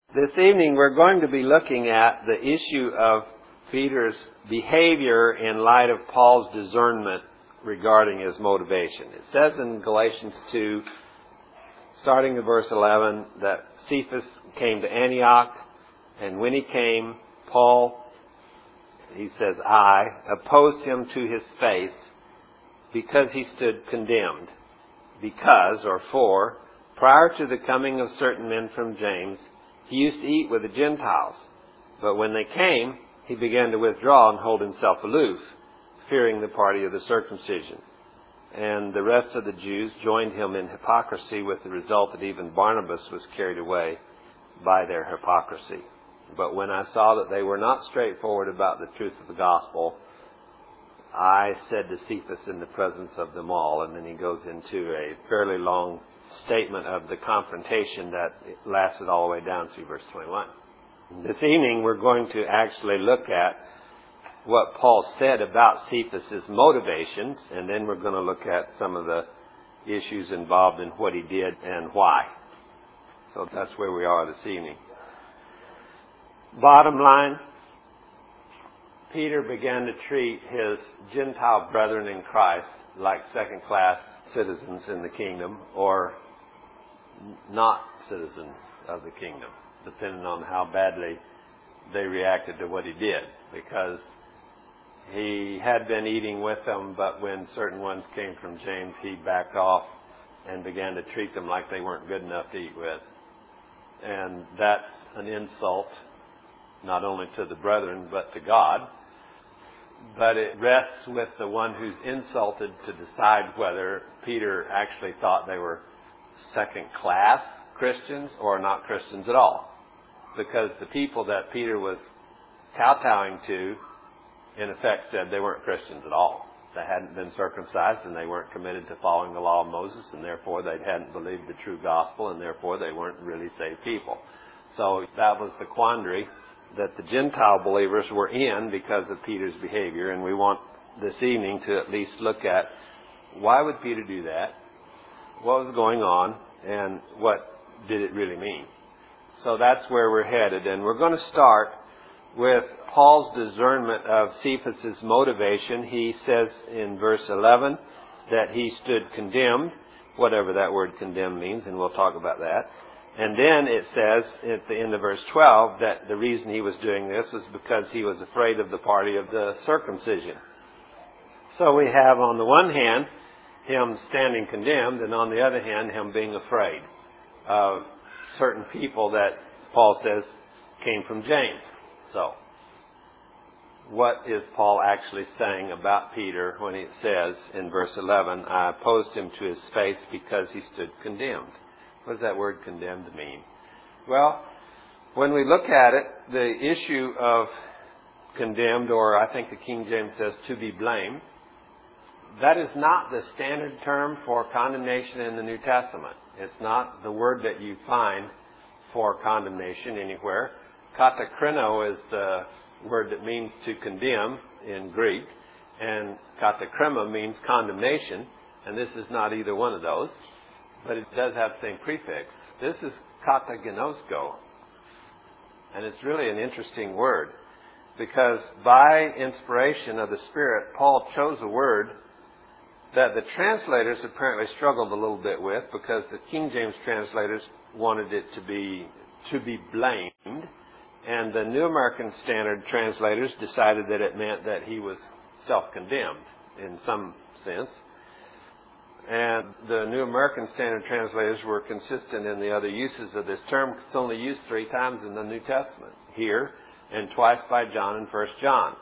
This evening we're going to be looking at the issue of Peter's behavior in light of Paul's discernment regarding his motivation. It says in Galatians 2, starting in verse 11, that Cephas came to Antioch, and when he came, Paul, he says, I opposed him to his face because he stood condemned. Because, or for, prior to the coming of certain men from James, he used to eat with the Gentiles. But when they came, he began to withdraw and hold himself aloof, fearing the party of the circumcision. And the rest of the Jews joined him in hypocrisy, with the result that even Barnabas was carried away by their hypocrisy. But when I saw that they were not straightforward about the truth of the gospel, I said to Cephas in the presence of them all, and then he goes into a fairly long statement of the confrontation that lasted all the way down through verse 21. This evening we're going to actually look at what Paul said about Cephas's motivations, and then we're going to look at some of the issues involved in what he did and why. So that's where we are this evening. Bottom line, Peter began to treat his Gentile brethren in Christ like second-class citizens in the kingdom, or not citizens of the kingdom, depending on how badly they reacted to what he did. Because he had been eating with them, but when certain ones came from James, he backed off and began to treat them like they weren't good enough to eat with. And that's an insult, not only to the brethren, but to God. But it rests with the one who's insulted to decide whether Peter actually thought they were second-class Christians or not Christians at all. Because the people that Peter was kowtowing to, in effect, said they weren't Christians at all. They hadn't been circumcised, and they weren't committed to following the law of Moses, and therefore they hadn't believed the true gospel, and therefore they weren't really saved people. So that was the quandary that the Gentile believers were in because of Peter's behavior, and we want this evening to at least look at why would Peter do that, what was going on, and what did it really mean. So that's where we're headed, and we're going to start with Paul's discernment of Cephas's motivation. He says in verse 11 that he stood condemned, whatever that word condemned means, and we'll talk about that. And then it says at the end of verse 12 that the reason he was doing this was because he was afraid of the party of the circumcision. So we have on the one hand him standing condemned, and on the other hand him being afraid of certain people that Paul says came from James. So what is Paul actually saying about Peter when he says in verse 11, I opposed him to his face because he stood condemned? What does that word condemned mean? Well, when we look at it, the issue of condemned, or I think the King James says to be blamed, that is not the standard term for condemnation in the New Testament. It's not the word that you find for condemnation anywhere. Katakrino is the word that means to condemn in Greek, and katakrima means condemnation, and this is not either one of those. But it does have the same prefix. This is katagenosko. And it's really an interesting word, because by inspiration of the Spirit, Paul chose a word that the translators apparently struggled a little bit with, because the King James translators wanted it to be blamed, and the New American Standard translators decided that it meant that he was self-condemned in some sense. And the New American Standard translators were consistent in the other uses of this term. It's only used 3 times in the New Testament, here, and twice by John in 1 John.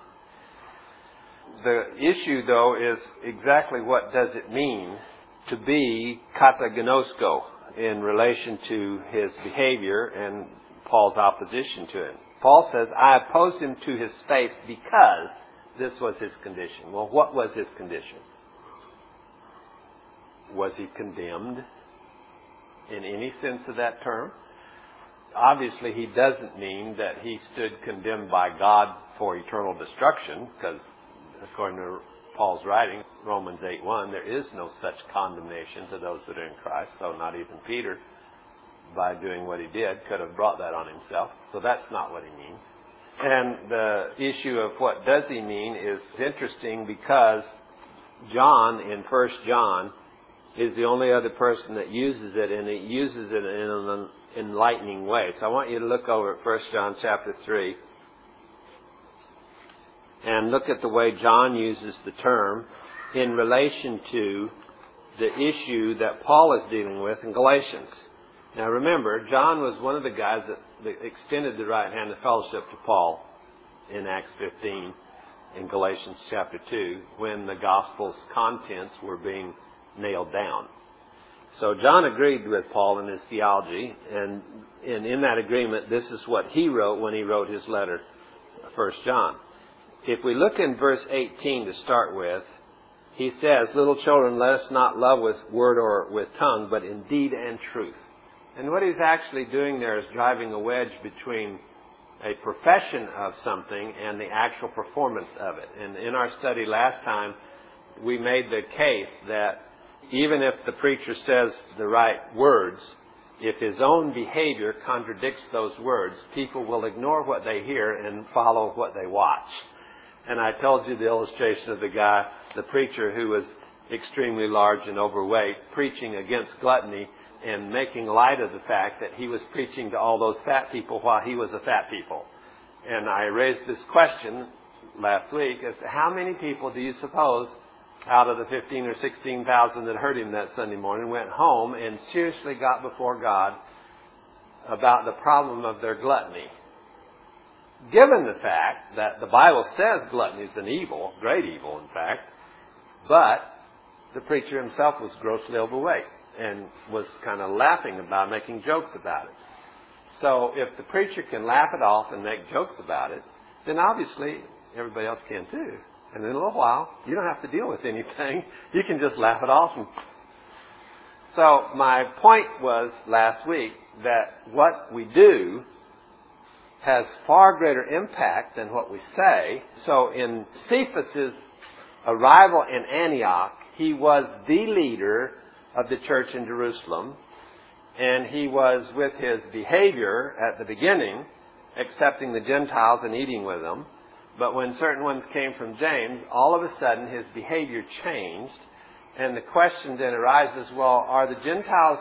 The issue, though, is exactly what does it mean to be katagenosko in relation to his behavior and Paul's opposition to it. Paul says, I opposed him to his face because this was his condition. Well, what was his condition? Was he condemned in any sense of that term? Obviously, he doesn't mean that he stood condemned by God for eternal destruction, because according to Paul's writing, Romans 8:1, there is no such condemnation to those that are in Christ, so not even Peter by doing what he did, could have brought that on himself. So that's not what he means. And the issue of what does he mean is interesting because John, in 1 John, is the only other person that uses it, and it uses it in an enlightening way. So I want you to look over at 1 John chapter 3 and look at the way John uses the term in relation to the issue that Paul is dealing with in Galatians. Now remember, John was one of the guys that extended the right hand of fellowship to Paul in Acts 15 in Galatians chapter 2 when the gospel's contents were being nailed down. So John agreed with Paul in his theology, and in that agreement, this is what he wrote when he wrote his letter, 1 John. If we look in verse 18 to start with, he says, "Little children, let us not love with word or with tongue, but in deed and truth." And what he's actually doing there is driving a wedge between a profession of something and the actual performance of it. And in our study last time, we made the case that even if the preacher says the right words, if his own behavior contradicts those words, people will ignore what they hear and follow what they watch. And I told you the illustration of the preacher who was extremely large and overweight, preaching against gluttony and making light of the fact that he was preaching to all those fat people while he was a fat people. And I raised this question last week as to how many people do you suppose out of the 15 or 16,000 that heard him that Sunday morning went home and seriously got before God about the problem of their gluttony? Given the fact that the Bible says gluttony is an evil, great evil in fact, but the preacher himself was grossly overweight and was kind of laughing about, making jokes about it. So if the preacher can laugh it off and make jokes about it, then obviously everybody else can too. And in a little while, you don't have to deal with anything. You can just laugh it off. So my point was last week that what we do has far greater impact than what we say. So in Cephas's arrival in Antioch, he was the leader of the church in Jerusalem, and he was, with his behavior at the beginning, accepting the Gentiles and eating with them. But when certain ones came from James, all of a sudden his behavior changed, and the question then arises, well, are the Gentiles,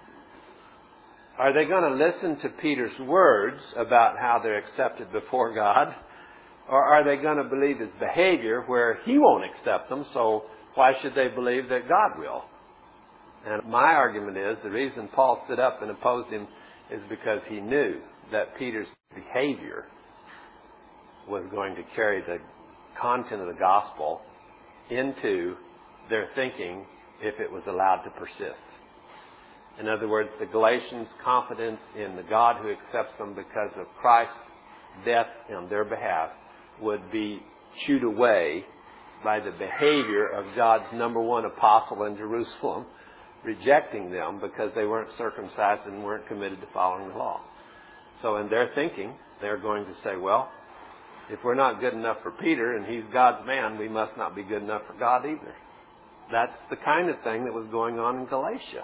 are they going to listen to Peter's words about how they're accepted before God? Or are they going to believe his behavior where he won't accept them, so why should they believe that God will? And my argument is the reason Paul stood up and opposed him is because he knew that Peter's behavior was going to carry the content of the gospel into their thinking if it was allowed to persist. In other words, the Galatians' confidence in the God who accepts them because of Christ's death on their behalf would be chewed away by the behavior of God's number one apostle in Jerusalem, rejecting them because they weren't circumcised and weren't committed to following the law. So in their thinking, they're going to say, well, if we're not good enough for Peter and he's God's man, we must not be good enough for God either. That's the kind of thing that was going on in Galatia.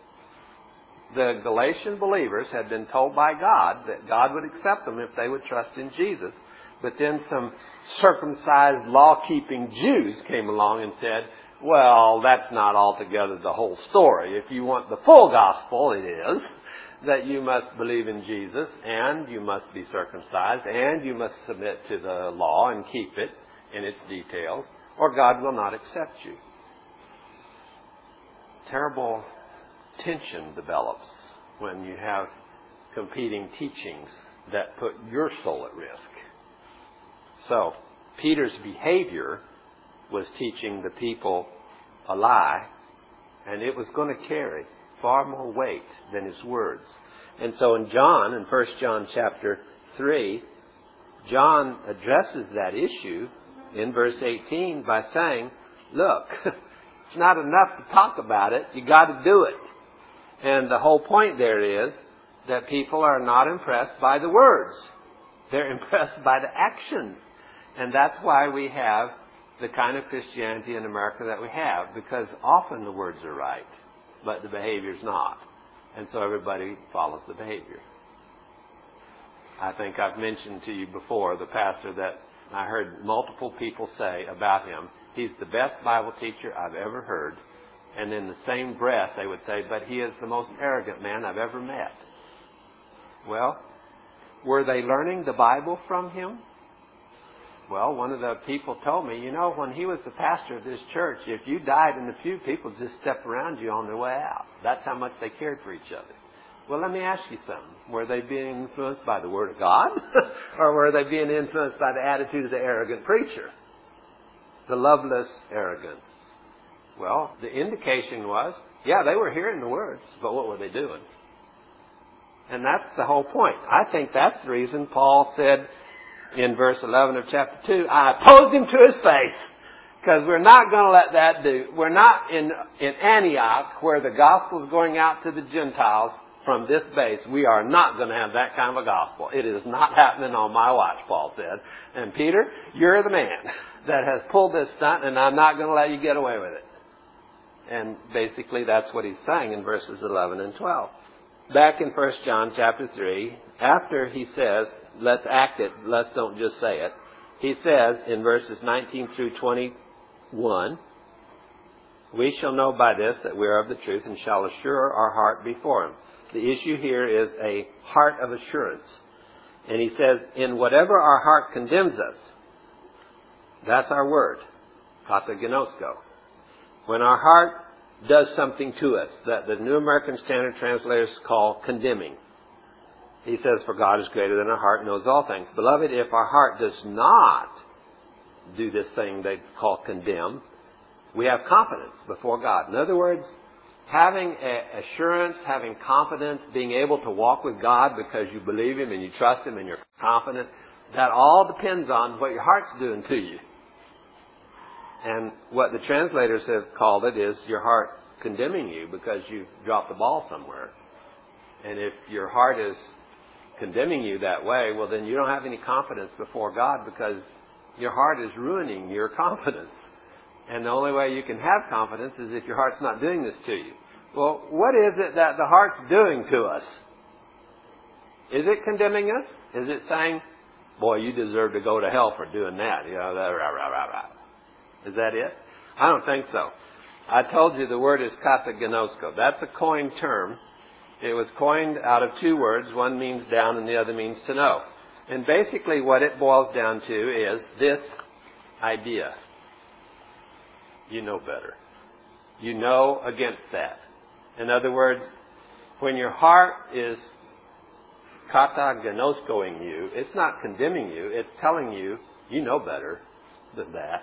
The Galatian believers had been told by God that God would accept them if they would trust in Jesus. But then some circumcised, law-keeping Jews came along and said, well, that's not altogether the whole story. If you want the full gospel, it is that you must believe in Jesus, and you must be circumcised, and you must submit to the law and keep it in its details, or God will not accept you. Terrible tension develops when you have competing teachings that put your soul at risk. So, Peter's behavior was teaching the people a lie, and it was going to carry far more weight than his words. And so in 1 John chapter 3, John addresses that issue in verse 18 by saying, look, it's not enough to talk about it, you got to do it. And the whole point there is that people are not impressed by the words. They're impressed by the actions. And that's why we have the kind of Christianity in America that we have, because often the words are right, but the behavior's not. And so everybody follows the behavior. I think I've mentioned to you before the pastor that I heard multiple people say about him, he's the best Bible teacher I've ever heard. And in the same breath they would say, but he is the most arrogant man I've ever met. Well, were they learning the Bible from him? Well, one of the people told me, when he was the pastor of this church, if you died in the pew, people just stepped around you on their way out. That's how much they cared for each other. Well, let me ask you something. Were they being influenced by the Word of God? Or were they being influenced by the attitude of the arrogant preacher? The loveless arrogance. Well, the indication was, yeah, they were hearing the words, but what were they doing? And that's the whole point. I think that's the reason Paul said in verse 11 of chapter 2, I opposed him to his face. Because we're not going to let that do. We're not in Antioch where the gospel is going out to the Gentiles from this base. We are not going to have that kind of a gospel. It is not happening on my watch, Paul said. And Peter, you're the man that has pulled this stunt, and I'm not going to let you get away with it. And basically that's what he's saying in verses 11 and 12. Back in 1 John chapter 3, after he says, let's act it, let's don't just say it, he says in verses 19 through 21, we shall know by this that we are of the truth and shall assure our heart before him. The issue here is a heart of assurance. And he says, in whatever our heart condemns us, that's our word, kataginosko. When our heart does something to us that the New American Standard Translators call condemning. He says, for God is greater than our heart, knows all things. Beloved, if our heart does not do this thing they call condemn, we have confidence before God. In other words, having assurance, having confidence, being able to walk with God because you believe Him and you trust Him and you're confident, that all depends on what your heart's doing to you. And what the translators have called it is your heart condemning you because you've dropped the ball somewhere. And if your heart is condemning you that way, well, then you don't have any confidence before God because your heart is ruining your confidence. And the only way you can have confidence is if your heart's not doing this to you. Well, what is it that the heart's doing to us? Is it condemning us? Is it saying, boy, you deserve to go to hell for doing that? Is that it? I don't think so. I told you the word is kataginosko. That's a coined term. It was coined out of two words. One means down and the other means to know. And basically what it boils down to is this idea. You know better. You know against that. In other words, when your heart is kataginoskoing you, it's not condemning you. It's telling you, you know better than that.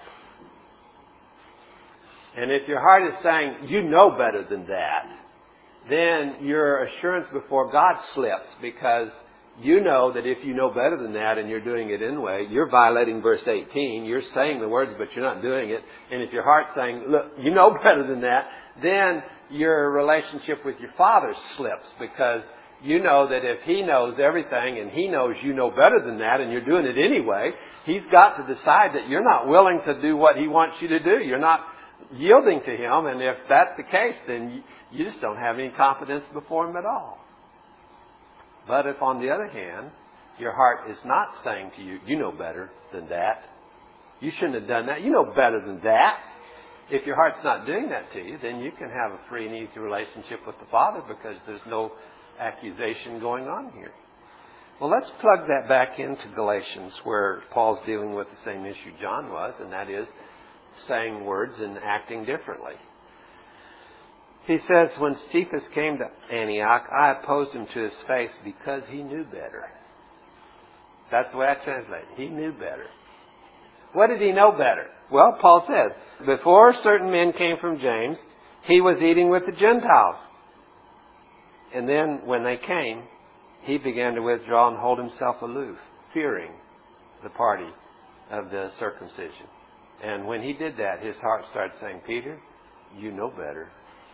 And if your heart is saying, you know better than that, then your assurance before God slips because you know that if you know better than that and you're doing it anyway, you're violating verse 18. You're saying the words, but you're not doing it. And if your heart's saying, look, you know better than that, then your relationship with your Father slips because you know that if He knows everything and He knows you know better than that and you're doing it anyway, He's got to decide that you're not willing to do what He wants you to do. You're not yielding to Him, and if that's the case, then you just don't have any confidence before Him at all. But if, on the other hand, your heart is not saying to you, you know better than that, you shouldn't have done that, you know better than that, if your heart's not doing that to you, then you can have a free and easy relationship with the Father because there's no accusation going on here. Well, let's plug that back into Galatians where Paul's dealing with the same issue John was, and that is saying words and acting differently. He says, when Cephas came to Antioch, I opposed him to his face because he knew better. That's the way I translate it. He knew better. What did he know better? Well, Paul says, before certain men came from James, he was eating with the Gentiles. And then when they came, he began to withdraw and hold himself aloof, fearing the party of the circumcision. And when he did that, his heart started saying, Peter, you know better.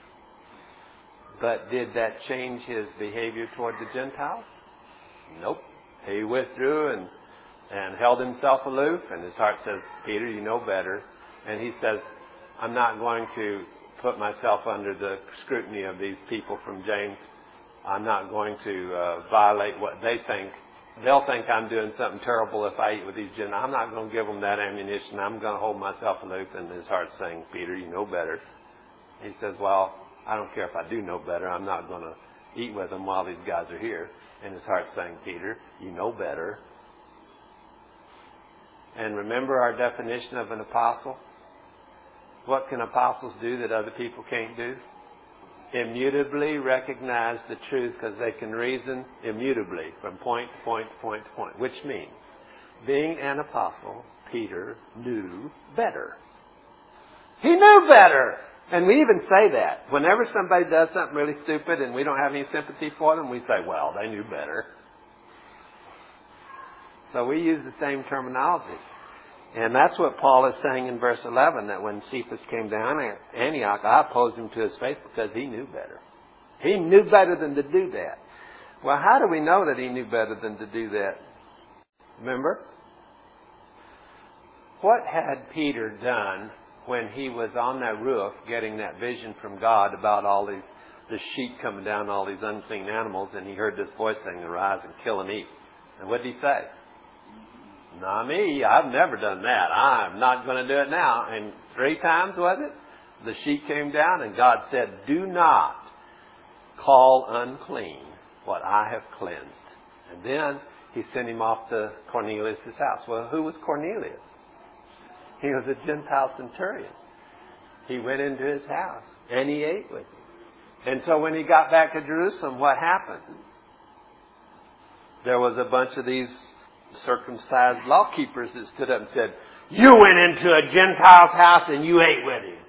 But did that change his behavior toward the Gentiles? Nope. He withdrew and held himself aloof, and his heart says, Peter, you know better. And he says, I'm not going to put myself under the scrutiny of these people from James. I'm not going to violate what they think. They'll think I'm doing something terrible if I eat with these Gentiles. I'm not going to give them that ammunition. I'm going to hold myself aloof. And his heart's saying, Peter, you know better. He says, well, I don't care if I do know better. I'm not going to eat with them while these guys are here. And his heart's saying, Peter, you know better. And remember our definition of an apostle? What can apostles do that other people can't do? Immutably recognize the truth, because they can reason immutably from point to point to point to point. Which means, being an apostle, Peter knew better. He knew better! And we even say that. Whenever somebody does something really stupid and we don't have any sympathy for them, we say, well, they knew better. So we use the same terminology. And that's what Paul is saying in verse 11, that when Cephas came down at Antioch, I opposed him to his face because he knew better. He knew better than to do that. Well, how do we know that he knew better than to do that? Remember? What had Peter done when he was on that roof getting that vision from God about all the sheep coming down, all these unclean animals, and he heard this voice saying, arise and kill and eat? And what did he say? Not me. I've never done that. I'm not going to do it now. And 3 times, was it? The sheep came down and God said, do not call unclean what I have cleansed. And then he sent him off to Cornelius' house. Well, who was Cornelius? He was a Gentile centurion. He went into his house and he ate with him. And so when he got back to Jerusalem, what happened? There was a bunch of these circumcised law keepers that stood up and said, you went into a Gentile's house and you ate with him.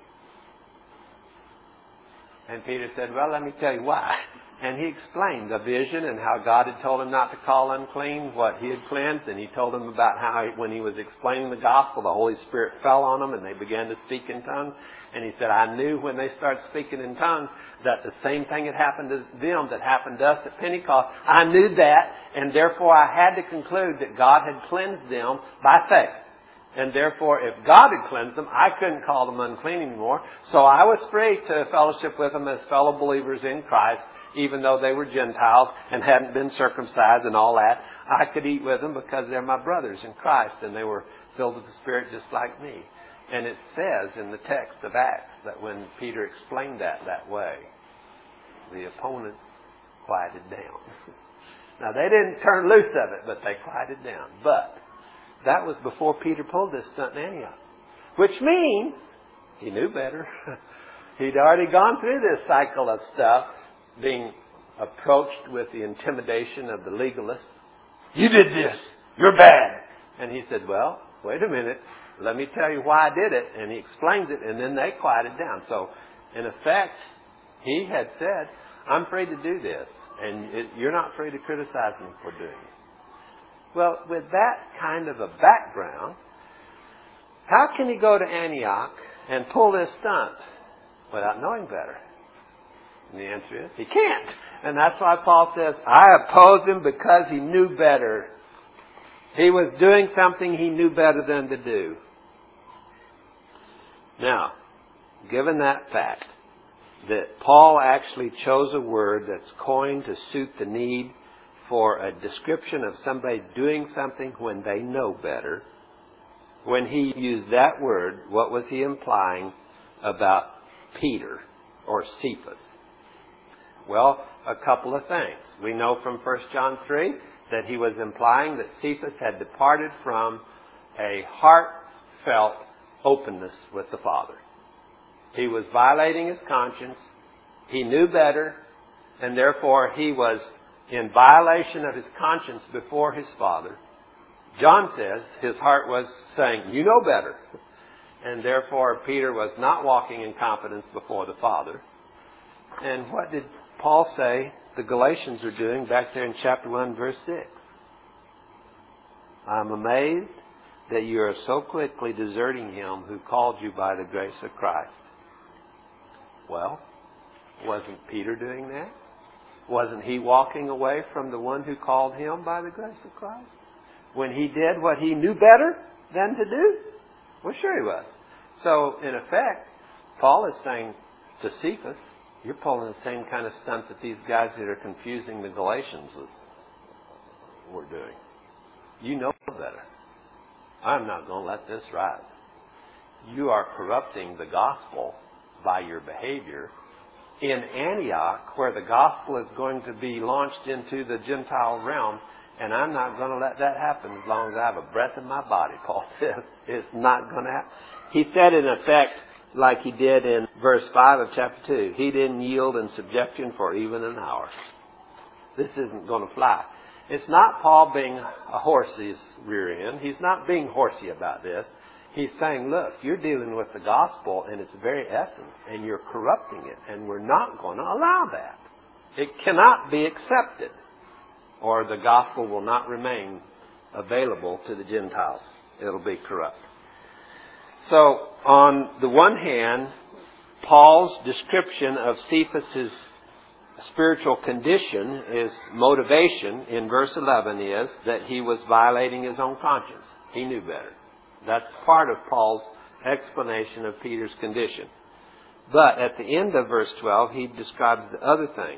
And Peter said, well, let me tell you why. And he explained the vision and how God had told him not to call unclean what he had cleansed. And he told them about how when he was explaining the gospel, the Holy Spirit fell on them and they began to speak in tongues. And he said, I knew when they started speaking in tongues that the same thing had happened to them that happened to us at Pentecost. I knew that, and therefore I had to conclude that God had cleansed them by faith. And therefore, if God had cleansed them, I couldn't call them unclean anymore. So I was free to fellowship with them as fellow believers in Christ, even though they were Gentiles and hadn't been circumcised and all that. I could eat with them because they're my brothers in Christ and they were filled with the Spirit just like me. And it says in the text of Acts that when Peter explained that way, the opponents quieted down. Now, they didn't turn loose of it, but they quieted down. But that was before Peter pulled this stunt in Antioch. Which means he knew better. He'd already gone through this cycle of stuff, being approached with the intimidation of the legalists. You did this. You're bad. And he said, well, wait a minute. Let me tell you why I did it. And he explains it, and then they quieted down. So, in effect, he had said, I'm free to do this, and you're not free to criticize me for doing it. Well, with that kind of a background, how can he go to Antioch and pull this stunt without knowing better? And the answer is, he can't. And that's why Paul says, I opposed him because he knew better. He was doing something he knew better than to do. Now, given that fact, that Paul actually chose a word that's coined to suit the need for a description of somebody doing something when they know better. When he used that word, what was he implying about Peter or Cephas? Well, a couple of things. We know from 1 John 3 that he was implying that Cephas had departed from a heartfelt openness with the Father. He was violating his conscience. He knew better, and therefore he was in violation of his conscience before his Father. John says his heart was saying, you know better. And therefore Peter was not walking in confidence before the Father. And what did Paul say the Galatians are doing back there in chapter 1, verse 6? I'm amazed that you are so quickly deserting him who called you by the grace of Christ. Well, wasn't Peter doing that? Wasn't he walking away from the one who called him by the grace of Christ? When he did what he knew better than to do? Well, sure he was. So, in effect, Paul is saying to Cephas, You're pulling the same kind of stunt that these guys that are confusing the Galatians were doing. You know better. I'm not going to let this ride. You are corrupting the gospel by your behavior in Antioch, where the gospel is going to be launched into the Gentile realm, and I'm not going to let that happen as long as I have a breath in my body, Paul says. It's not going to happen. He said in effect, like he did in verse 5 of chapter 2, he didn't yield in subjection for even an hour. This isn't going to fly. It's not Paul being a horse's rear end. He's not being horsey about this. He's saying, look, you're dealing with the gospel in its very essence, and you're corrupting it, and we're not going to allow that. It cannot be accepted, or the gospel will not remain available to the Gentiles. It'll be corrupt. So, on the one hand, Paul's description of Cephas's spiritual condition, his motivation in verse 11 is that he was violating his own conscience. He knew better. That's part of Paul's explanation of Peter's condition. But at the end of verse 12, he describes the other thing.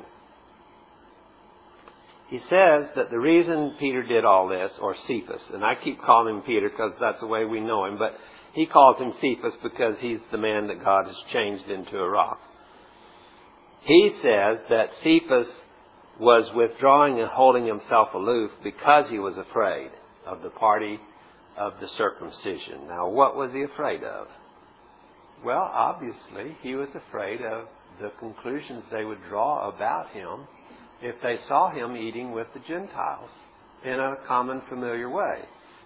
He says that the reason Peter did all this, or Cephas, and I keep calling him Peter because that's the way we know him, but he calls him Cephas because he's the man that God has changed into a rock. He says that Cephas was withdrawing and holding himself aloof because he was afraid of the party of the circumcision. Now, what was he afraid of? Well, obviously, he was afraid of the conclusions they would draw about him if they saw him eating with the Gentiles in a common, familiar way.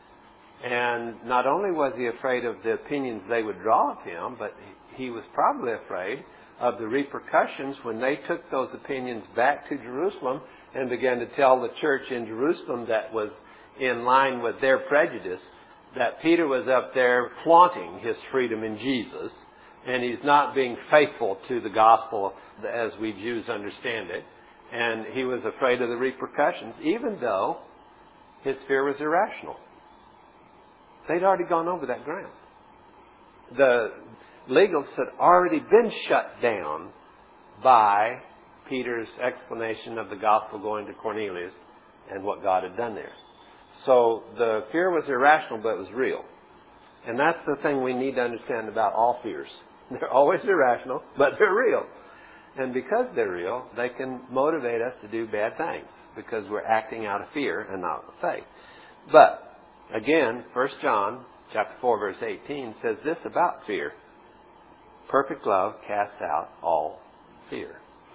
And not only was he afraid of the opinions they would draw of him, but he was probably afraid of the repercussions when they took those opinions back to Jerusalem and began to tell the church in Jerusalem that was in line with their prejudice that Peter was up there flaunting his freedom in Jesus, and he's not being faithful to the gospel as we Jews understand it. And he was afraid of the repercussions, even though his fear was irrational. They'd already gone over that ground. The legalists had already been shut down by Peter's explanation of the gospel going to Cornelius and what God had done there. So the fear was irrational, but it was real. And that's the thing we need to understand about all fears. They're always irrational, but they're real. And because they're real, they can motivate us to do bad things because we're acting out of fear and not of faith. But again, 1 John chapter 4, verse 18 says this about fear. Perfect love casts out all fear.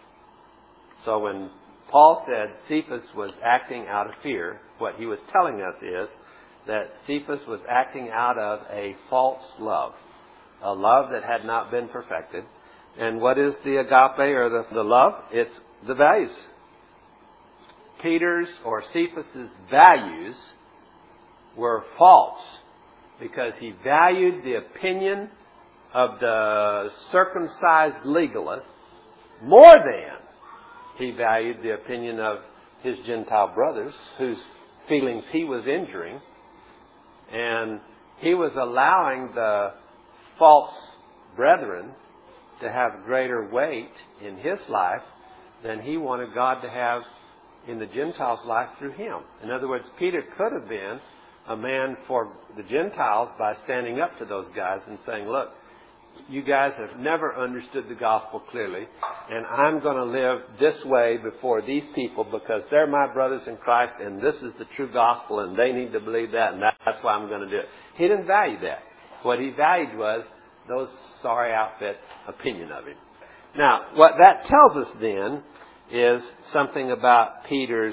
So when Paul said Cephas was acting out of fear, what he was telling us is that Cephas was acting out of a false love, a love that had not been perfected. And what is the agape or the love? It's the values. Peter's or Cephas's values were false because he valued the opinion of the circumcised legalists more than he valued the opinion of his Gentile brothers whose feelings he was injuring. And he was allowing the false brethren to have greater weight in his life than he wanted God to have in the Gentiles' life through him. In other words, Peter could have been a man for the Gentiles by standing up to those guys and saying, look, you guys have never understood the gospel clearly, and I'm going to live this way before these people because they're my brothers in Christ and this is the true gospel and they need to believe that, and that's why I'm going to do it. He didn't value that. What he valued was those sorry outfits' opinion of him. Now, what that tells us then is something about Peter's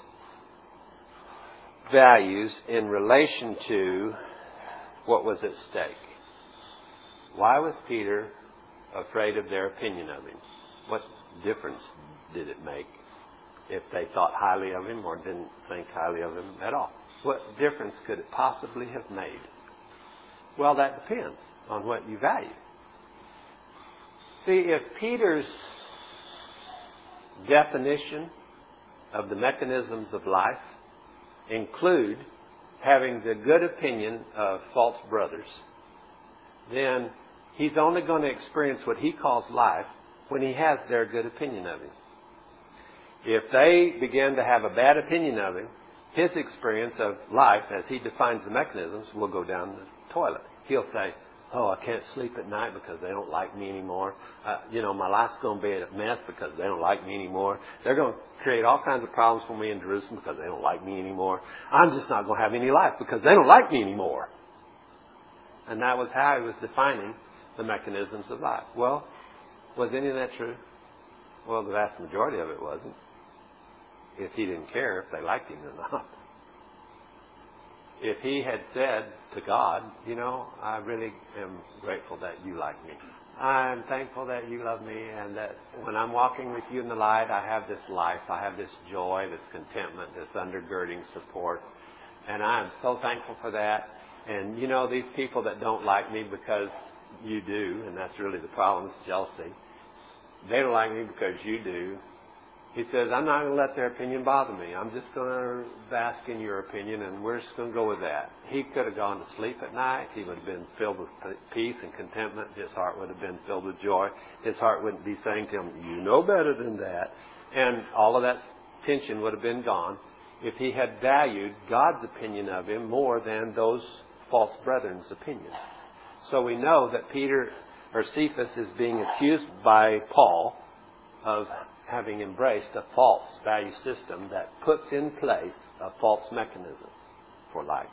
values in relation to what was at stake. Why was Peter afraid of their opinion of him? What difference did it make if they thought highly of him or didn't think highly of him at all? What difference could it possibly have made? Well, that depends on what you value. See, if Peter's definition of the mechanisms of life include having the good opinion of false brothers, then he's only going to experience what he calls life when he has their good opinion of him. If they begin to have a bad opinion of him, his experience of life, as he defines the mechanisms, will go down the toilet. He'll say, oh, I can't sleep at night because they don't like me anymore. My life's going to be a mess because they don't like me anymore. They're going to create all kinds of problems for me in Jerusalem because they don't like me anymore. I'm just not going to have any life because they don't like me anymore. And that was how he was defining the mechanisms of life. Well, was any of that true? Well, the vast majority of it wasn't. If he didn't care if they liked him or not. If he had said to God, I really am grateful that you like me. I'm thankful that you love me, and that when I'm walking with you in the light, I have this life, I have this joy, this contentment, this undergirding support. And I am so thankful for that. And these people that don't like me because you do, and that's really the problem, is jealousy. They don't like me because you do. He says, I'm not going to let their opinion bother me. I'm just going to bask in your opinion, and we're just going to go with that. He could have gone to sleep at night. He would have been filled with peace and contentment. His heart would have been filled with joy. His heart wouldn't be saying to him, you know better than that. And all of that tension would have been gone if he had valued God's opinion of him more than those false brethren's opinion. So we know that Cephas is being accused by Paul of having embraced a false value system that puts in place a false mechanism for life.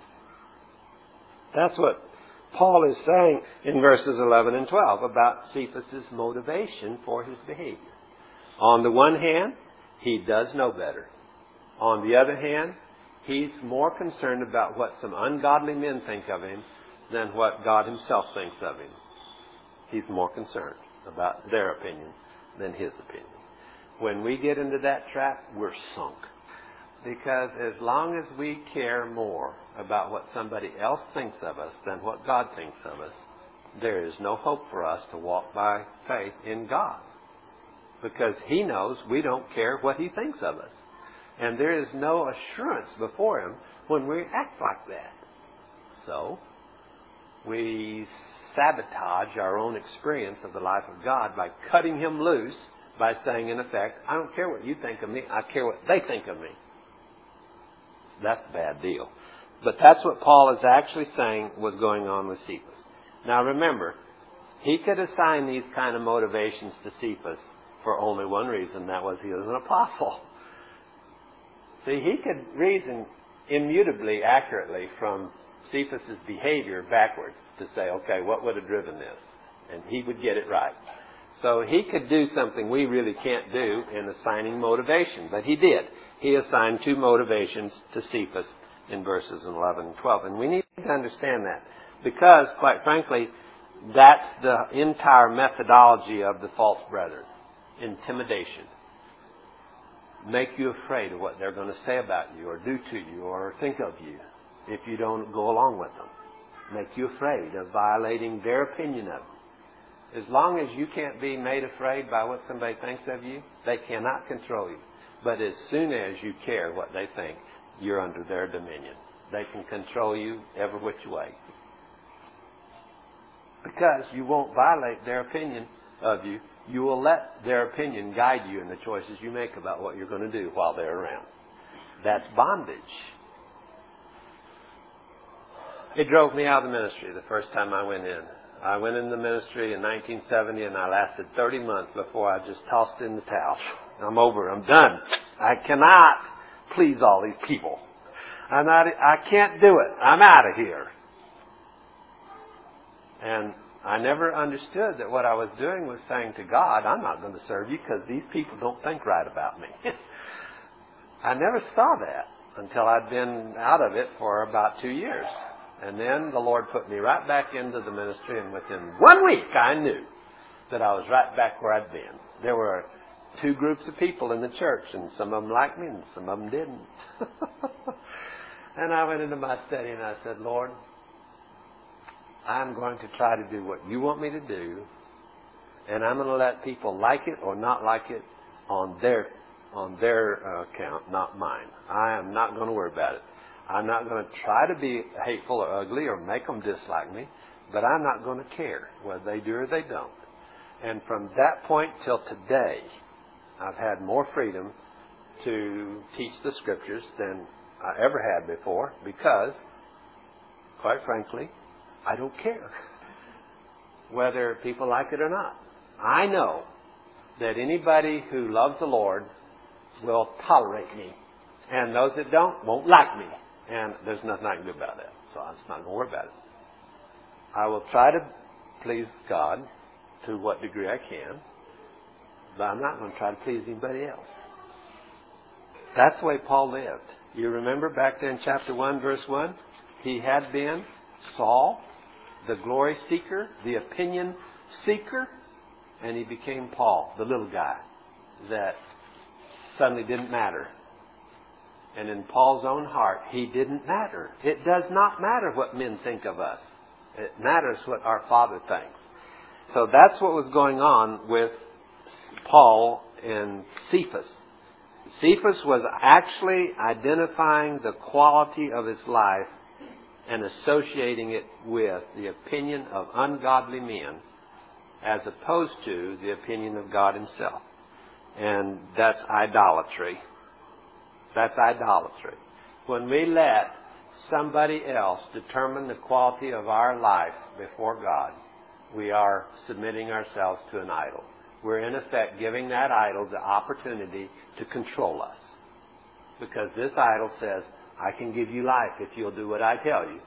That's what Paul is saying in verses 11 and 12 about Cephas' motivation for his behavior. On the one hand, he does know better. On the other hand, he's more concerned about what some ungodly men think of him than what God himself thinks of him. He's more concerned about their opinion than his opinion. When we get into that trap, we're sunk. Because as long as we care more about what somebody else thinks of us than what God thinks of us, there is no hope for us to walk by faith in God. Because He knows we don't care what He thinks of us. And there is no assurance before Him when we act like that. So, we sabotage our own experience of the life of God by cutting Him loose, by saying, in effect, I don't care what you think of me, I care what they think of me. That's a bad deal. But that's what Paul is actually saying was going on with Cephas. Now remember, he could assign these kind of motivations to Cephas for only one reason, that was he was an apostle. See, he could reason immutably, accurately from Cephas' behavior backwards to say, okay, what would have driven this? And he would get it right. So he could do something we really can't do in assigning motivation. But he did. He assigned two motivations to Cephas in verses 11 and 12. And we need to understand that. Because, quite frankly, that's the entire methodology of the false brethren. Intimidation. Make you afraid of what they're going to say about you or do to you or think of you if you don't go along with them. Make you afraid of violating their opinion of you. As long as you can't be made afraid by what somebody thinks of you, they cannot control you. But as soon as you care what they think, you're under their dominion. They can control you every which way. Because you won't violate their opinion of you. You will let their opinion guide you in the choices you make about what you're going to do while they're around. That's bondage. It drove me out of the ministry the first time I went in. I went in the ministry in 1970 and I lasted 30 months before I just tossed in the towel. I'm over. I'm done. I cannot please all these people. I can't do it. I'm out of here. And I never understood that what I was doing was saying to God, I'm not going to serve you because these people don't think right about me. I never saw that until I'd been out of it for about 2 years. And then the Lord put me right back into the ministry, and within 1 week I knew that I was right back where I'd been. There were two groups of people in the church, and some of them liked me and some of them didn't. And I went into my study and I said, Lord, I'm going to try to do what you want me to do, and I'm going to let people like it or not like it on their account, not mine. I am not going to worry about it. I'm not going to try to be hateful or ugly or make them dislike me, but I'm not going to care whether they do or they don't. And from that point till today, I've had more freedom to teach the Scriptures than I ever had before because, quite frankly, I don't care whether people like it or not. I know that anybody who loves the Lord will tolerate me. And those that don't won't like me. And there's nothing I can do about that. So I'm just not going to worry about it. I will try to please God to what degree I can. But I'm not going to try to please anybody else. That's the way Paul lived. You remember back there in chapter 1, verse 1? He had been Saul, the glory seeker, the opinion seeker, and he became Paul, the little guy that suddenly didn't matter. And in Paul's own heart, he didn't matter. It does not matter what men think of us. It matters what our Father thinks. So that's what was going on with Paul and Cephas. Cephas was actually identifying the quality of his life and associating it with the opinion of ungodly men as opposed to the opinion of God Himself. And that's idolatry. That's idolatry. When we let somebody else determine the quality of our life before God, we are submitting ourselves to an idol. We're in effect giving that idol the opportunity to control us. Because this idol says, I can give you life if you'll do what I tell you.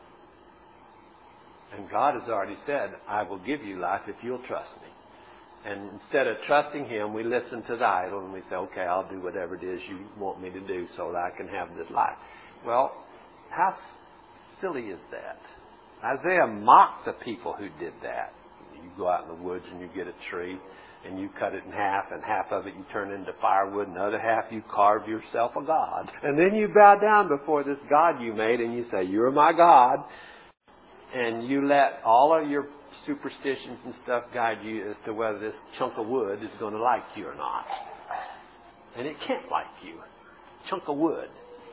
And God has already said, I will give you life if you'll trust me. And instead of trusting Him, we listen to the idol and we say, okay, I'll do whatever it is you want me to do so that I can have this life. Well, how silly is that? Isaiah mocked the people who did that. You go out in the woods and you get a tree and you cut it in half, and half of it you turn into firewood, and the other half you carve yourself a god. And then you bow down before this God you made and you say, you're my God. And you let all of your superstitions and stuff guide you as to whether this chunk of wood is going to like you or not. And it can't like you. Chunk of wood.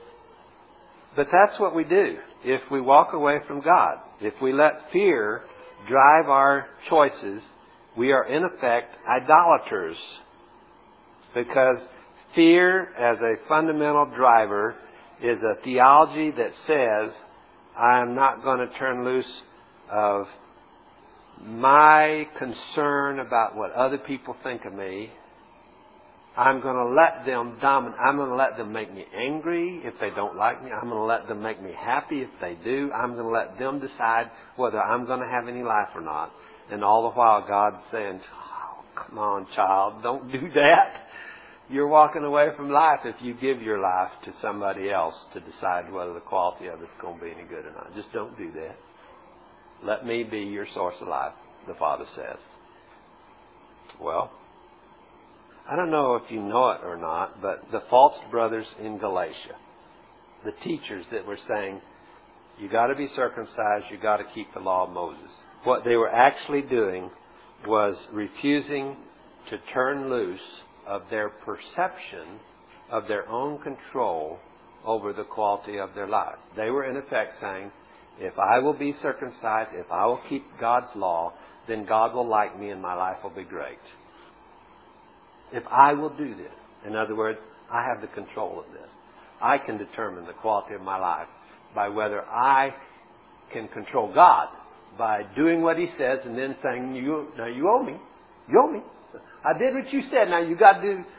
But that's what we do if we walk away from God. If we let fear drive our choices, we are in effect idolaters. Because fear as a fundamental driver is a theology that says, I am not going to turn loose of my concern about what other people think of me. I'm going to let them dominate. I'm going to let them make me angry if they don't like me. I'm going to let them make me happy if they do. I'm going to let them decide whether I'm going to have any life or not. And all the while God's saying, oh, come on, child, don't do that. You're walking away from life if you give your life to somebody else to decide whether the quality of it's going to be any good or not. Just don't do that. Let me be your source of life, the Father says. Well, I don't know if you know it or not, but the false brothers in Galatia, the teachers that were saying, you got to be circumcised, you got to keep the law of Moses. What they were actually doing was refusing to turn loose of their perception of their own control over the quality of their life. They were in effect saying, if I will be circumcised, if I will keep God's law, then God will like me and my life will be great. If I will do this. In other words, I have the control of this. I can determine the quality of my life by whether I can control God by doing what He says and then saying, you owe me. You owe me. I did what you said. Now you got to do,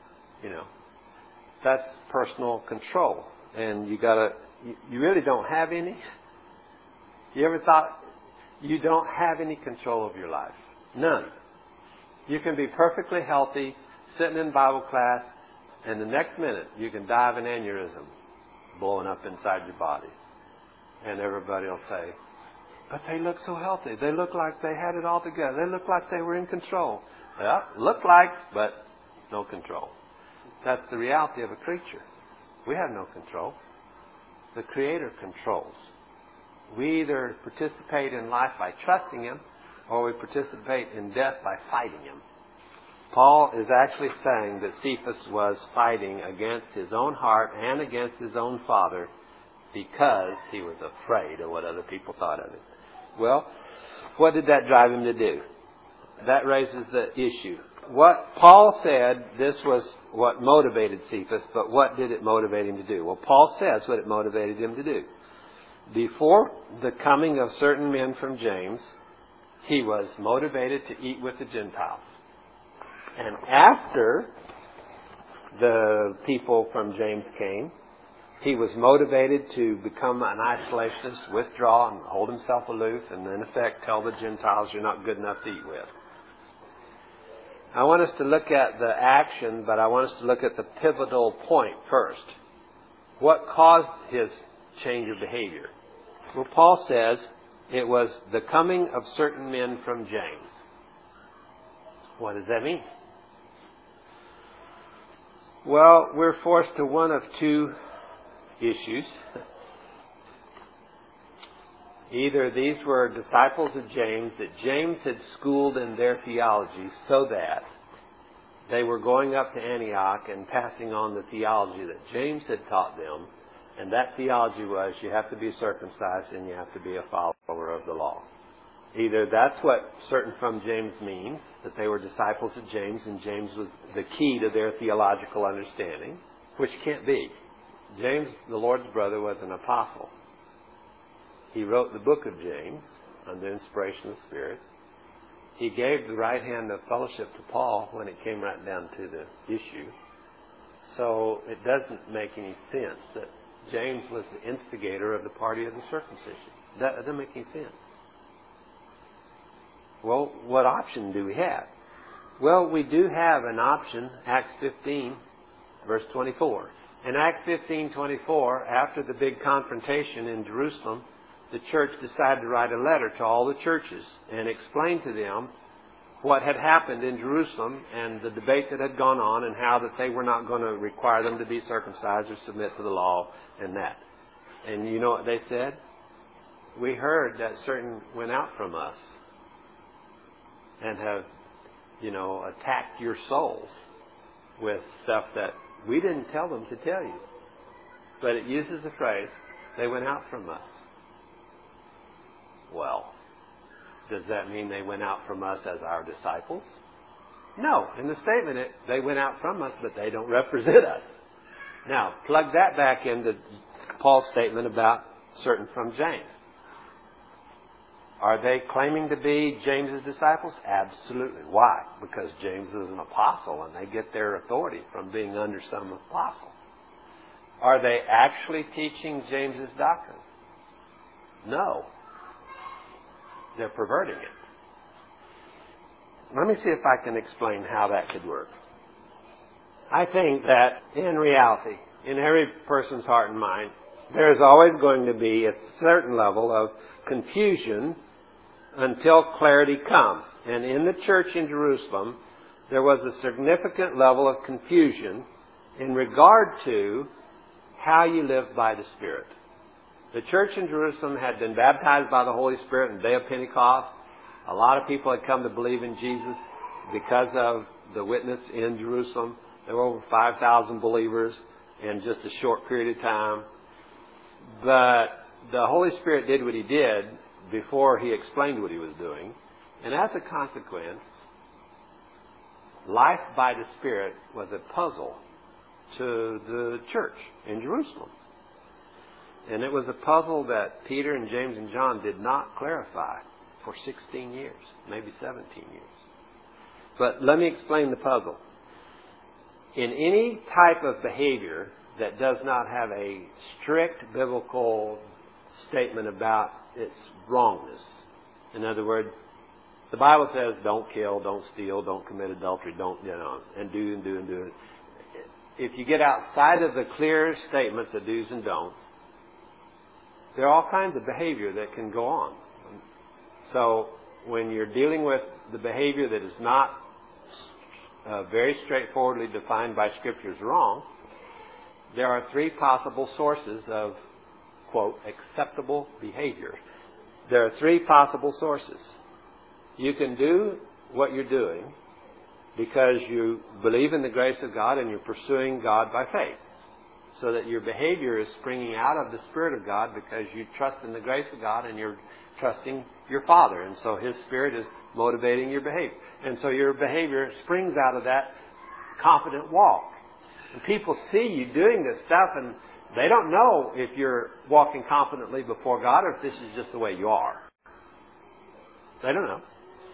that's personal control. And you really don't have any. You ever thought you don't have any control of your life? None. You can be perfectly healthy, sitting in Bible class, and the next minute you can die of an aneurysm blowing up inside your body. And everybody will say, but they look so healthy. They look like they had it all together. They look like they were in control. Well, looked like, but no control. That's the reality of a creature. We have no control. The Creator controls. We either participate in life by trusting Him, or we participate in death by fighting Him. Paul is actually saying that Cephas was fighting against his own heart and against his own father because he was afraid of what other people thought of him. Well, what did that drive him to do? that raises the issue. What Paul said, this was what motivated Cephas, but what did it motivate him to do? Well, Paul says what it motivated him to do. Before the coming of certain men from James, he was motivated to eat with the Gentiles. And after the people from James came, he was motivated to become an isolationist, withdraw and hold himself aloof, and in effect tell the Gentiles, you're not good enough to eat with. I want us to look at the action, but I want us to look at the pivotal point first. What caused his change of behavior? Well, Paul says it was the coming of certain men from James. What does that mean? Well, we're forced to one of two issues. Either these were disciples of James that James had schooled in their theology so that they were going up to Antioch and passing on the theology that James had taught them, and that theology was you have to be circumcised and you have to be a follower of the law. Either that's what certain from James means, that they were disciples of James and James was the key to their theological understanding, which can't be. James, the Lord's brother, was an apostle. He wrote the book of James under inspiration of the Spirit. He gave the right hand of fellowship to Paul when it came right down to the issue. So it doesn't make any sense that James was the instigator of the party of the circumcision. That doesn't make any sense. Well, what option do we have? Well, we do have an option, Acts 15, verse 24. In Acts 15:24, after the big confrontation in Jerusalem, the church decided to write a letter to all the churches and explain to them what had happened in Jerusalem and the debate that had gone on and how that they were not going to require them to be circumcised or submit to the law and that. And you know what they said? We heard that certain went out from us and have, attacked your souls with stuff that we didn't tell them to tell you. But it uses the phrase, they went out from us. Well, does that mean they went out from us as our disciples? No. In the statement, they went out from us, but they don't represent us. Now, plug that back into Paul's statement about certain from James. Are they claiming to be James's disciples? Absolutely. Why? Because James is an apostle and they get their authority from being under some apostle. Are they actually teaching James's doctrine? No. They're perverting it. Let me see if I can explain how that could work. I think that in reality, in every person's heart and mind, there is always going to be a certain level of confusion until clarity comes. And in the church in Jerusalem, there was a significant level of confusion in regard to how you live by the Spirit. The church in Jerusalem had been baptized by the Holy Spirit on the day of Pentecost. A lot of people had come to believe in Jesus because of the witness in Jerusalem. There were over 5,000 believers in just a short period of time. But the Holy Spirit did what He did before He explained what He was doing. And as a consequence, life by the Spirit was a puzzle to the church in Jerusalem. And it was a puzzle that Peter and James and John did not clarify for 16 years, maybe 17 years. But let me explain the puzzle. In any type of behavior that does not have a strict biblical statement about its wrongness, in other words, the Bible says don't kill, don't steal, don't commit adultery, don't, and do. If you get outside of the clear statements of do's and don'ts, there are all kinds of behavior that can go on. So when you're dealing with the behavior that is not very straightforwardly defined by Scripture as wrong, there are three possible sources of, quote, acceptable behavior. There are three possible sources. You can do what you're doing because you believe in the grace of God and you're pursuing God by faith. so that your behavior is springing out of the Spirit of God because you trust in the grace of God and you're trusting your Father. And so His Spirit is motivating your behavior. And so your behavior springs out of that confident walk. And people see you doing this stuff and they don't know if you're walking confidently before God or if this is just the way you are. They don't know.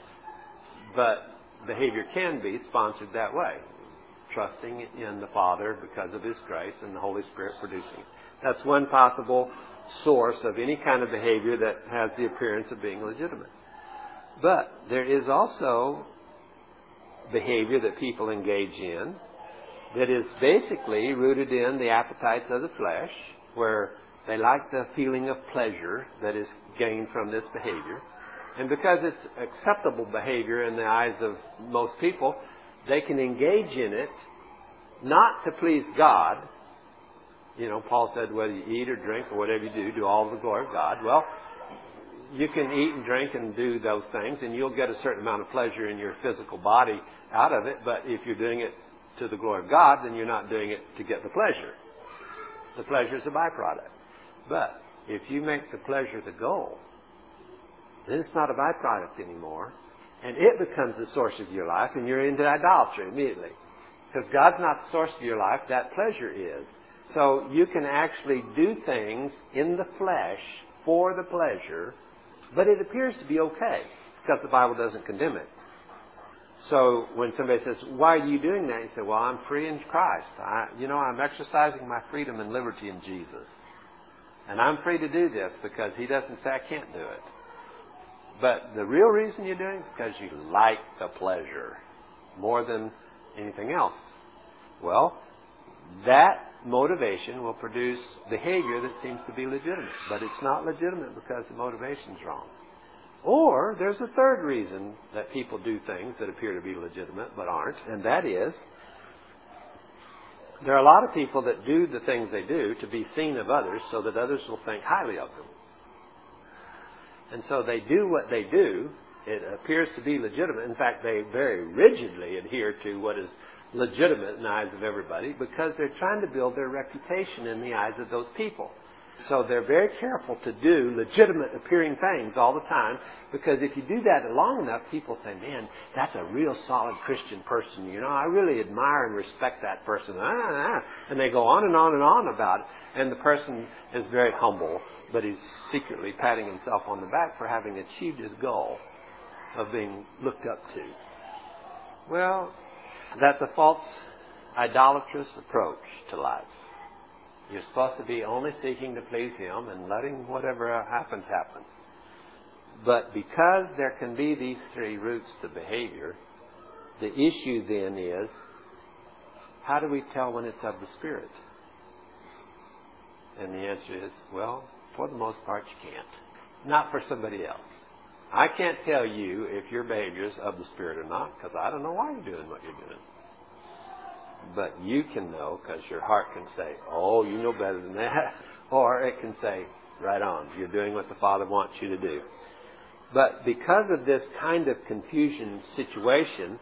But behavior can be sponsored that way. Trusting in the Father because of His grace and the Holy Spirit producing. That's one possible source of any kind of behavior that has the appearance of being legitimate. But there is also behavior that people engage in that is basically rooted in the appetites of the flesh, where they like the feeling of pleasure that is gained from this behavior. And because it's acceptable behavior in the eyes of most people, they can engage in it not to please God. You know, Paul said, whether you eat or drink or whatever you do all to the glory of God. Well, you can eat and drink and do those things, and you'll get a certain amount of pleasure in your physical body out of it. But if you're doing it to the glory of God, then you're not doing it to get the pleasure. The pleasure is a byproduct. But if you make the pleasure the goal, then it's not a byproduct anymore. And it becomes the source of your life, and you're into idolatry immediately. Because God's not the source of your life, that pleasure is. So you can actually do things in the flesh for the pleasure, but it appears to be okay, because the Bible doesn't condemn it. So when somebody says, why are you doing that? You say, well, I'm free in Christ. I'm exercising my freedom and liberty in Jesus. And I'm free to do this because He doesn't say I can't do it. But the real reason you're doing it is because you like the pleasure more than anything else. Well, that motivation will produce behavior that seems to be legitimate. But it's not legitimate because the motivation's wrong. Or there's a third reason that people do things that appear to be legitimate but aren't, and that is there are a lot of people that do the things they do to be seen of others so that others will think highly of them. And so they do what they do. It appears to be legitimate. In fact, they very rigidly adhere to what is legitimate in the eyes of everybody because they're trying to build their reputation in the eyes of those people. So they're very careful to do legitimate appearing things all the time, because if you do that long enough, people say, man, that's a real solid Christian person. You know, I really admire and respect that person. And they go on and on and on about it. And the person is very humble, but he's secretly patting himself on the back for having achieved his goal of being looked up to. Well, that's a false, idolatrous approach to life. You're supposed to be only seeking to please Him and letting whatever happens happen. But because there can be these three roots to behavior, the issue then is, how do we tell when it's of the Spirit? And the answer is, well, for the most part you can't. Not for somebody else. I can't tell you if your behavior is of the Spirit or not, because I don't know why you're doing what you're doing. But you can know, because your heart can say, oh, you know better than that. Or it can say, right on, you're doing what the Father wants you to do. But because of this kind of confusion situation,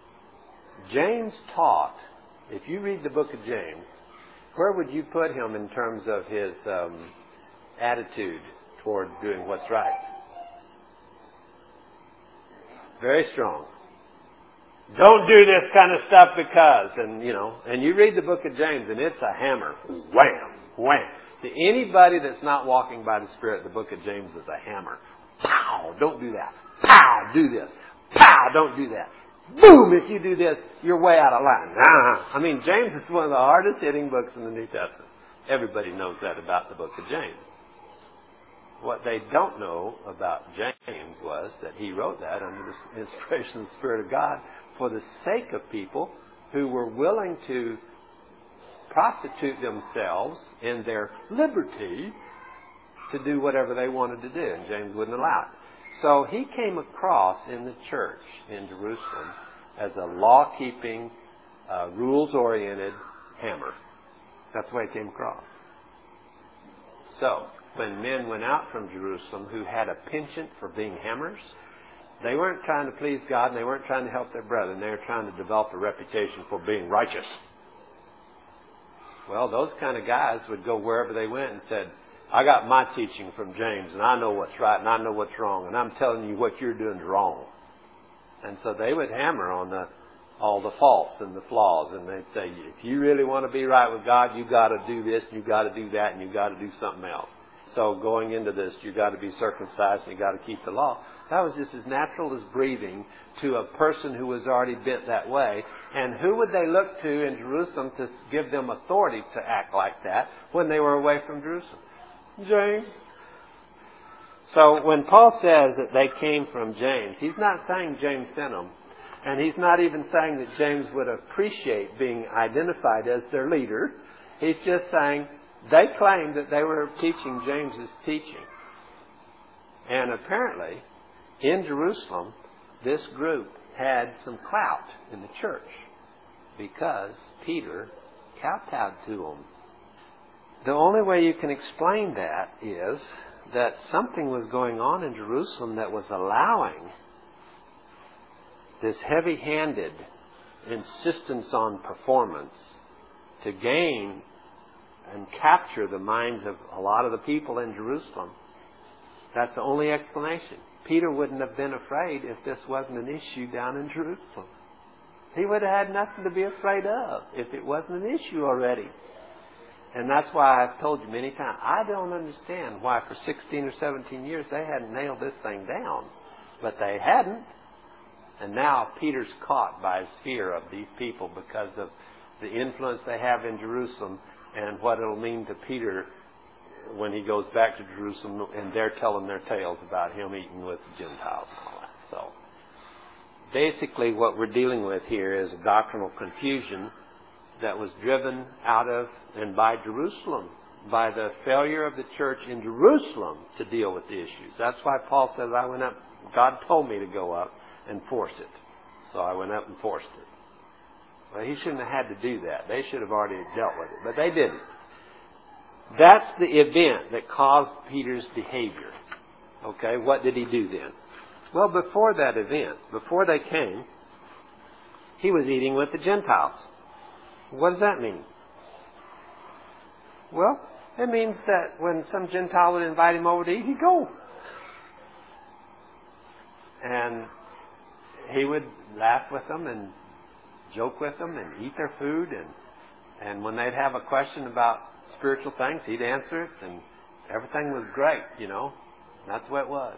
James taught, if you read the book of James, where would you put him in terms of his attitude toward doing what's right? Very strong. Don't do this kind of stuff because, and you read the book of James and it's a hammer. Wham, wham. To anybody that's not walking by the Spirit, the book of James is a hammer. Pow, don't do that. Pow, do this. Pow, don't do that. Boom, if you do this, you're way out of line. I mean, James is one of the hardest hitting books in the New Testament. Everybody knows that about the book of James. What they don't know about James was that he wrote that under the inspiration of the Spirit of God for the sake of people who were willing to prostitute themselves in their liberty to do whatever they wanted to do, and James wouldn't allow it. So he came across in the church in Jerusalem as a law-keeping, rules-oriented hammer. That's the way he came across. So when men went out from Jerusalem who had a penchant for being hammers, they weren't trying to please God and they weren't trying to help their brethren. They were trying to develop a reputation for being righteous. Well, those kind of guys would go wherever they went and said, I got my teaching from James, and I know what's right, and I know what's wrong, and I'm telling you what you're doing is wrong. And so they would hammer on all the faults and the flaws, and they'd say, if you really want to be right with God, you got to do this, and you got to do that, and you got to do something else. So going into this, you got to be circumcised, and you got to keep the law. That was just as natural as breathing to a person who was already bent that way. And who would they look to in Jerusalem to give them authority to act like that when they were away from Jerusalem? James. So when Paul says that they came from James, he's not saying James sent them. And he's not even saying that James would appreciate being identified as their leader. He's just saying they claimed that they were teaching James's teaching. And apparently, in Jerusalem, this group had some clout in the church because Peter kowtowed to them. The only way you can explain that is that something was going on in Jerusalem that was allowing this heavy-handed insistence on performance to gain and capture the minds of a lot of the people in Jerusalem. That's the only explanation. Peter wouldn't have been afraid if this wasn't an issue down in Jerusalem. He would have had nothing to be afraid of if it wasn't an issue already. And that's why I've told you many times, I don't understand why for 16 or 17 years they hadn't nailed this thing down. But they hadn't. And now Peter's caught by his fear of these people because of the influence they have in Jerusalem and what it'll mean to Peter when he goes back to Jerusalem and they're telling their tales about him eating with the Gentiles and all that. So basically what we're dealing with here is a doctrinal confusion that was driven out of and by Jerusalem, by the failure of the church in Jerusalem to deal with the issues. That's why Paul says, I went up, God told me to go up and force it. So I went up and forced it. Well, he shouldn't have had to do that. They should have already dealt with it, but they didn't. That's the event that caused Peter's behavior. Okay, what did he do then? Well, before that event, before they came, he was eating with the Gentiles. What does that mean? Well, it means that when some Gentile would invite him over to eat, he'd go. And he would laugh with them and joke with them and eat their food. And when they'd have a question about spiritual things, he'd answer it. And everything was great, you know. That's what it was.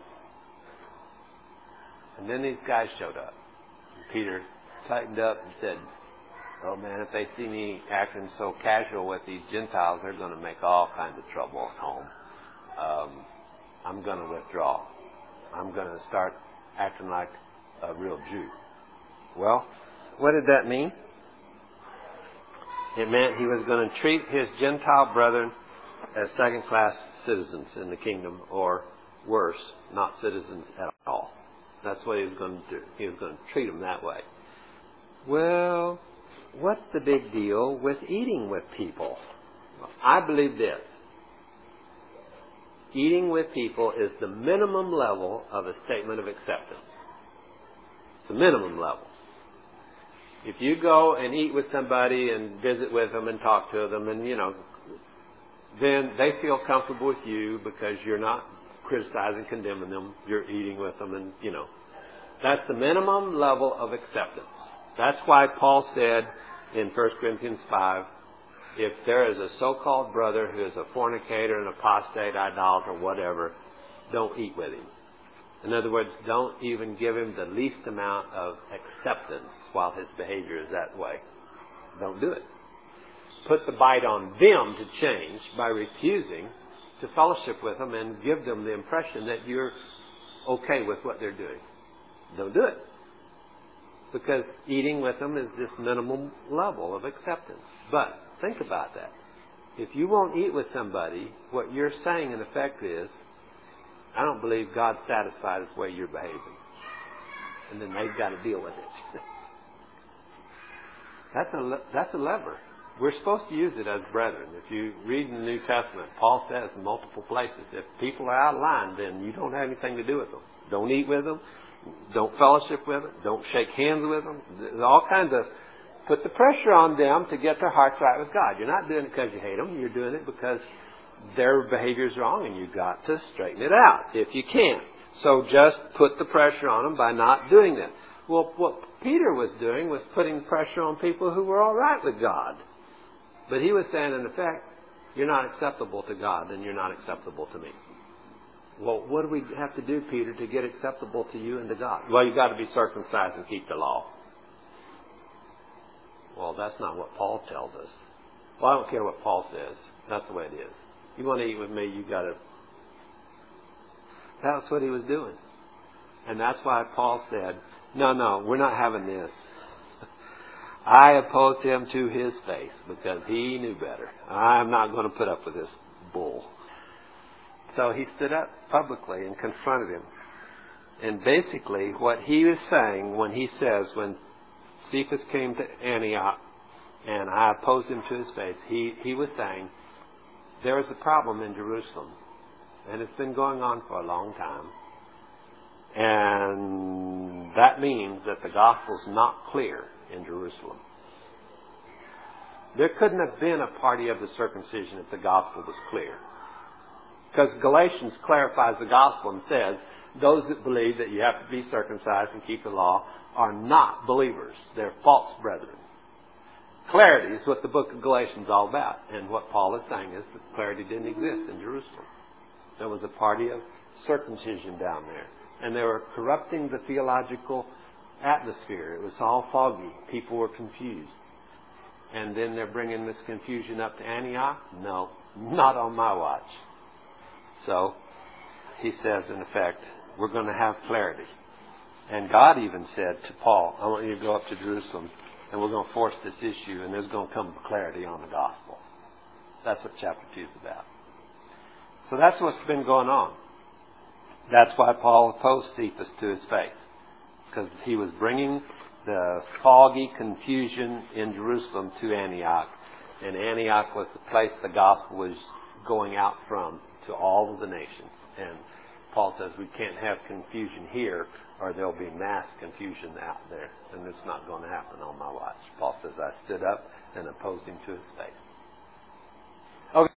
And then these guys showed up. And Peter tightened up and said, oh man, if they see me acting so casual with these Gentiles, they're going to make all kinds of trouble at home. I'm going to withdraw. I'm going to start acting like a real Jew. Well, what did that mean? It meant he was going to treat his Gentile brethren as second-class citizens in the kingdom, or worse, not citizens at all. That's what he was going to do. He was going to treat them that way. Well, what's the big deal with eating with people? Well, I believe this. Eating with people is the minimum level of a statement of acceptance. It's the minimum level. If you go and eat with somebody and visit with them and talk to them and, you know, then they feel comfortable with you because you're not criticizing, condemning them. You're eating with them and, you know. That's the minimum level of acceptance. That's why Paul said in 1 Corinthians 5, if there is a so-called brother who is a fornicator, an apostate, idolater, whatever, don't eat with him. In other words, don't even give him the least amount of acceptance while his behavior is that way. Don't do it. Put the bite on them to change by refusing to fellowship with them and give them the impression that you're okay with what they're doing. Don't do it. Because eating with them is this minimum level of acceptance. But think about that. If you won't eat with somebody, what you're saying in effect is, I don't believe God's satisfied with the way you're behaving. And then they've got to deal with it. That's a lever. We're supposed to use it as brethren. If you read in the New Testament, Paul says in multiple places, if people are out of line, then you don't have anything to do with them. Don't eat with them. Don't fellowship with them. Don't shake hands with them. There's all kinds of put the pressure on them to get their hearts right with God. You're not doing it because you hate them. You're doing it because their behavior is wrong, and you've got to straighten it out if you can. So just put the pressure on them by not doing that. Well, what Peter was doing was putting pressure on people who were all right with God. But he was saying, in effect, you're not acceptable to God, and you're not acceptable to me. Well, what do we have to do, Peter, to get acceptable to you and to God? Well, you've got to be circumcised and keep the law. Well, that's not what Paul tells us. Well, I don't care what Paul says. That's the way it is. You want to eat with me, you've got to... That's what he was doing. And that's why Paul said, no, we're not having this. I opposed him to his face because he knew better. I'm not going to put up with this bull. So he stood up publicly and confronted him. And basically what he was saying when he says, when Cephas came to Antioch and I opposed him to his face, he was saying, there is a problem in Jerusalem. And it's been going on for a long time. And that means that the gospel's not clear in Jerusalem. There couldn't have been a party of the circumcision if the gospel was clear. Because Galatians clarifies the gospel and says, those that believe that you have to be circumcised and keep the law are not believers. They're false brethren. Clarity is what the book of Galatians is all about. And what Paul is saying is that clarity didn't exist in Jerusalem. There was a party of circumcision down there. And they were corrupting the theological atmosphere. It was all foggy. People were confused. And then they're bringing this confusion up to Antioch? No, not on my watch. So he says, in effect, we're going to have clarity. And God even said to Paul, I want you to go up to Jerusalem, and we're going to force this issue, and there's going to come clarity on the gospel. That's what chapter 2 is about. So that's what's been going on. That's why Paul opposed Cephas to his face. Because he was bringing the foggy confusion in Jerusalem to Antioch. And Antioch was the place the gospel was going out from to all of the nations. And Paul says we can't have confusion here or there'll be mass confusion out there. And it's not going to happen on my watch. Paul says I stood up and opposed him to his face.